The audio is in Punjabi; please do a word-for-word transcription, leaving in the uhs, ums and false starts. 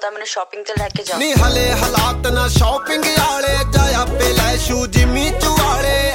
ਤਾਂ ਮੈਨੂੰ ਸ਼ਾਪਿੰਗ ਤੇ ਲੈ ਕੇ ਜਾ। ਨੀ ਹਲੇ ਹਾਲਾਤ ਨਾ ਸ਼ਾਪਿੰਗ ਵਾਲੇ, ਜਾ ਆਪੇ ਲੈ ਸ਼ੂ ਜਿਮੀ ਚੁਆਲੇ।